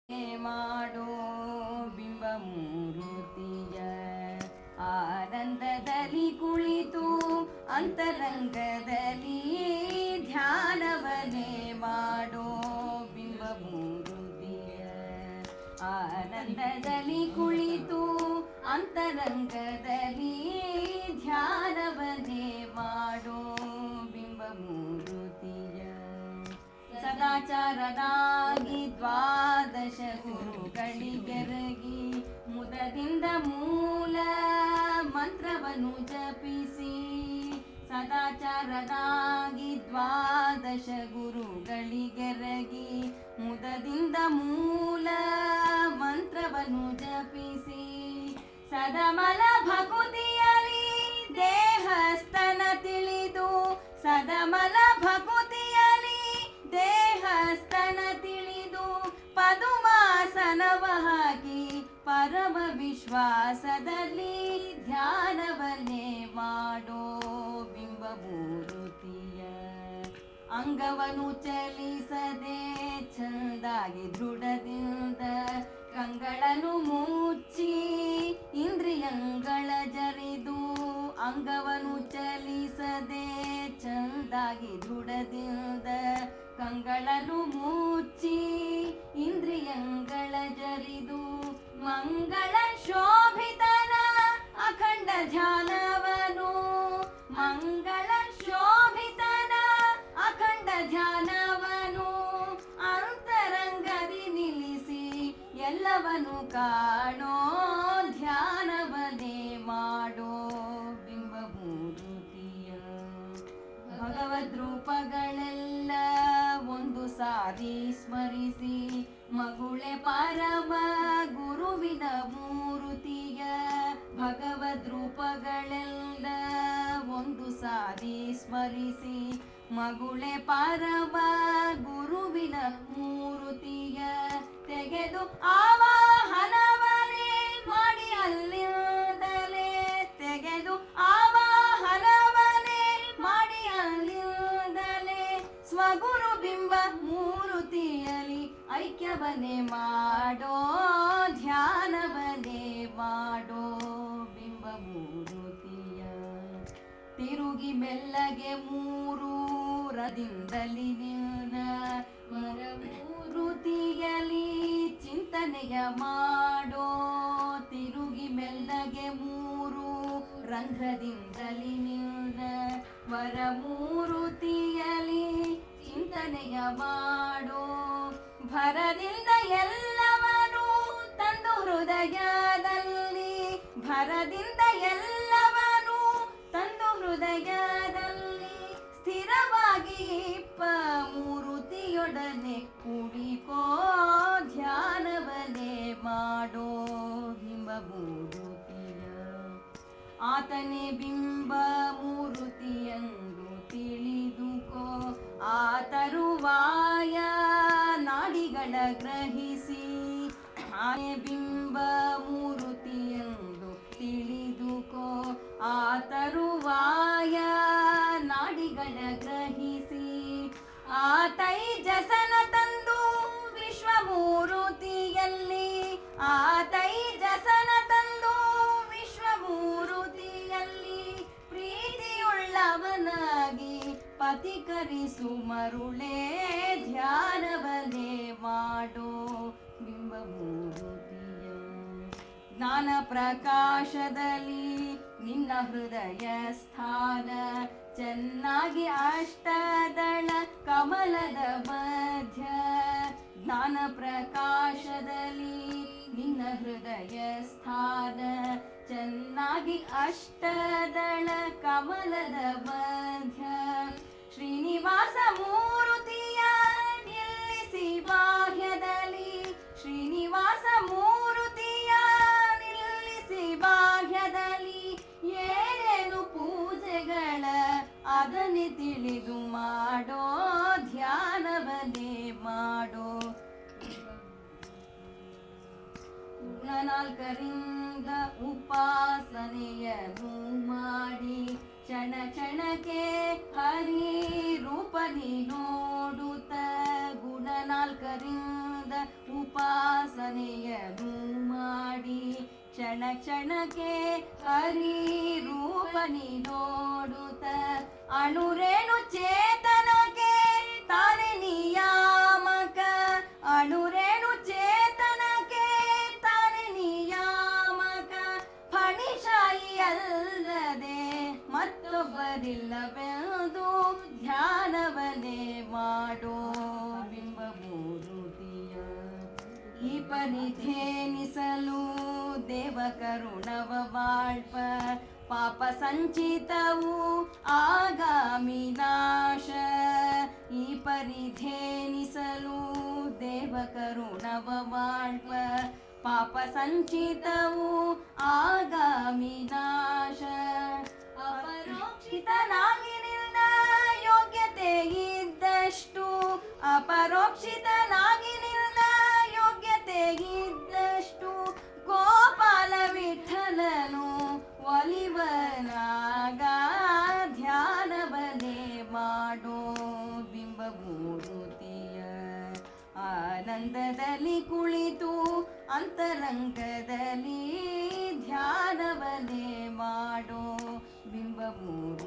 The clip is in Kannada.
ಮಾಡೋ ಬಿಂಬಮೂರುತಿಯ ಆನಂದದಲ್ಲಿ ಕುಳಿತು ಅಂತರಂಗದಲ್ಲಿ ಧ್ಯಾನವನೇ ಮಾಡೋ ಬಿಂಬಮೂರುತಿಯ ಆನಂದದಲ್ಲಿ ಕುಳಿತು ಅಂತರಂಗದಲ್ಲಿ ಧ್ಯಾನವನೇ ಮಾಡೋ ಬಿಂಬಮೂರುತಿಯ ಸದಾಚಾರನಾಗಿ ದ್ವಾದಶ ಗುರುಗಳಿಗೆರಗಿ ಮುದದಿಂದ ಮೂಲ ಮಂತ್ರವನ್ನು ಜಪಿಸಿ ಸದಾಚಾರನಾಗಿ ದ್ವಾದಶ ಗುರುಗಳಿಗೆರಗಿ ಮುದದಿಂದ ಮೂಲ ಮಂತ್ರವನ್ನು ಜಪಿಸಿ ಸದಮಲ ಭಕುತಿಯಲಿ ದೇಹಸ್ಥನ ತಿಳಿದು ಸದಮಲ ಭಕುತಿಯಲಿ ದೇಹಸ್ಥನ ತಿಳಿದು ಪದುಮಾಸನವ ಹಾಕಿ ಪರಮ ವಿಶ್ವಾಸದಲ್ಲಿ ಧ್ಯಾನವನ್ನೇ ಮಾಡೋ ಬಿಂಬಮೂರುತಿಯ ಅಂಗವನ್ನು ಚಲಿಸದೆ ಚಂದಾಗಿ ದೃಢದಿಂದ ಕಂಗಳನ್ನು ಮುಚ್ಚಿ ಇಂದ್ರಿಯಂಗಳ ಜರಿದು ಅಂಗವನ್ನು ಚಲಿಸದೆ ಚಂದಾಗಿ ದೃಢದಿಂದ ಕಂಗಳನ್ನು ಮುಚ್ಚಿ ಇಂದ್ರಿಯಂಗಳ ಜರಿದು ಮಂಗಳ ಶೋಭಿತನ ಅಖಂಡ ಧ್ಯಾನವನು ಮಂಗಳ ಶೋಭಿತನ ಅಖಂಡ ಧ್ಯಾನವನು ಅಂತರಂಗದಿ ನಿಲ್ಲಿಸಿ ಎಲ್ಲವನು ಕಾಣೋ ಧ್ಯಾನವನೇ ಮಾಡೋ ಬಿಂಬಮೂರುತಿಯ ಭಗವದ್ರೂಪಗಳೆಲ್ಲ ಒಂದು ಸಾರಿ ಸ್ಮರಿಸಿ ಮಗುಳೆ ಪರಮ ಗುರುವಿನ ಮೂರುತಿಯ ಭಗವದ್ರೂಪಗಳೆಲ್ಲ ಒಂದು ಸಾರಿ ಸ್ಮರಿಸಿ ಮಗುಳೆ ಪರಮ ಗುರುವಿನ ಮೂರುತಿಯ ತೆಗೆದು ಆವಾಹನವನೇ ಮಾಡಿ ಅಲ್ಲಿಂದಲೇ ತೆಗೆದು ಆವಾಹನವನೇ ಮಾಡಿ ಅಲ್ಲಿಂದಲೇ ಸ್ವಗುರು ಬಿಂಬ ಮೂರುತಿಯಲಿ ಐಕ್ಯವನ್ನೇ ಮಾಡೋ ಧ್ಯಾನವನ್ನೇ ಮಾಡೋ ಬಿಂಬಮೂರುತಿಯ ತಿರುಗಿ ಮೆಲ್ಲಗೆ ಮೂರು ರದಿಂದಲಿ ನಿನ್ನ ಮೂರುತಿಯಲಿ ಚಿಂತನೆಯ ಮಾಡೋ ತಿರುಗಿ ಮೆಲ್ಲಗೆ ಮೂರು ರಂಧ್ರದಿಂದಲಿ ನಿನ್ನ ವರಮೂರುತಿಯಲಿ ಚಿಂತನೆಯ ಮಾಡೋ ಭರದಿಂದ ಎಲ್ಲವನು ತಂದು ಹೃದಯದಲ್ಲಿ ಭರದಿಂದ ಎಲ್ಲವನು ತಂದು ಹೃದಯದಲ್ಲಿ ಸ್ಥಿರವಾಗಿ ಇಪ್ಪ ಮೂರುತಿಯೊಡನೆ ಕುಡಿಕೋ ಧ್ಯಾನವನ್ನೇ ಮಾಡೋ ಬಿಂಬಮೂರುತಿಯ ಆತನೇ ಬಿಂಬ ಮೂರುತಿಯೆಂದು ತಿಳಿದುಕೋ ಆ ತರುವಾಯ ನಾಡಿಗಳ ಗ್ರಹಿಸಿ ಆನೆ ಬಿಂಬ ಮೂರುತಿಯೆಂದು ತಿಳಿದುಕೋ ಆ ತರುವಾಯ ನಾಡಿಗಳ ಗ್ರಹಿಸಿ ಆ ತೈಜಸನ ತಂದು ವಿಶ್ವಮೂರುತಿಯಲ್ಲಿ ಆ ತೈಜಸನ ತಂದು ವಿಶ್ವಮೂರುತಿಯಲ್ಲಿ ಪ್ರೀತಿಯುಳ್ಳವನಾಗಿ ಪತಿಕರಿಸು ಮರುಳೇ ಧ್ಯಾನವನ್ನೇ ಮಾಡೋ ಬಿಂಬಮೂರುತಿಯ ಜ್ಞಾನ ಪ್ರಕಾಶದಲ್ಲಿ ನಿನ್ನ ಹೃದಯ ಸ್ಥಾನ ಚೆನ್ನಾಗಿ ಅಷ್ಟದಳ ಕಮಲದ ಮಧ್ಯ ಜ್ಞಾನ ಪ್ರಕಾಶದಲ್ಲಿ ನಿನ್ನ ಹೃದಯ ಸ್ಥಾನ ಚೆನ್ನಾಗಿ ಅಷ್ಟದಳ ಕಮಲದ ಮಧ್ಯ ಶ್ರೀನಿವಾಸ ಮೂರುತಿಯ ನಿಲ್ಲಿಸಿ ಬಾಹ್ಯದಲ್ಲಿ ಶ್ರೀನಿವಾಸ ಮೂರುತಿಯ ನಿಲ್ಲಿಸಿ ಬಾಹ್ಯದಲ್ಲಿ ಏನೇನು ಪೂಜೆಗಳ ಅದನ್ನೇ ತಿಳಿದು ಮಾಡೋ ಧ್ಯಾನವನ್ನೇ ಮಾಡೋ ಗುಣನಾಲ್ಕರಿಂದ ಉಪಾಸನೆಯನ್ನು ಮಾಡಿ ಕ್ಷಣ ಕ್ಷಣಕ್ಕೆ ಹರಿ ರೂಪ ನೀ ನೋಡುತ್ತ ಗುಣ ನಾಲ್ಕರಿಂದ ಉಪಾಸನೆಯನ್ನು ಮಾಡಿ ಕ್ಷಣ ಕ್ಷಣಕ್ಕೆ ಹರಿ ರೂಪ ನೀ ನೋಡುತ್ತ ಅಣುರೇಣು ಚೇತನಕ್ಕೆ ತಾನೆ ನಿಯಾಮಕ ಅಣುರೇಣು ಚೇತನಕ್ಕೆ ತಾನೆ ನಿಯಾಮಕ ಫಣಿಶಾಯಿ ಅಲ್ಲದೆ ಮತ್ತೊಬ್ಬರಿಲ್ಲವೆಂದು ಧ್ಯಾನವನ್ನೇ ಮಾಡೋ ಬಿಂಬಮೂರುತಿಯ ಈ ಪರಿಧೇನಿಸಲು ದೇವ ಕರುಣವ ಬಾಳ್ಪ ಪಾಪ ಸಂಚಿತವು ಆಗಾಮಿ ನಾಶ ಈ ಪರಿಧೇನಿಸಲು ದೇವ ಕರುಣವ ಬಾಳ್ಪ ಪಾಪ ಸಂಚಿತವು ಆಗಾಮಿ ನಾಶ ಅಪರೋಕ್ಷಿತನಾಗಿ ನಿನ್ನ ಯೋಗ್ಯತೆ ಇದ್ದಷ್ಟು ಅಪರೋಕ್ಷಿತನಾಗಿ ನಿನ್ನ ಯೋಗ್ಯತೆ ಇದ್ದಷ್ಟು ಗೋಪಾಲ ವಿಠಲನು ಒಲಿವನಾಗ ಧ್ಯಾನವನ್ನೇ ಮಾಡೋ ಬಿಂಬಮೂರುತಿಯ ಆನಂದದಲ್ಲಿ ಕುಳಿತು ಅಂತರಂಗದಲ್ಲಿ ಧ್ಯಾನವನ್ನೇ ಮಾಡೋ ಬಿಂಬಮೂರು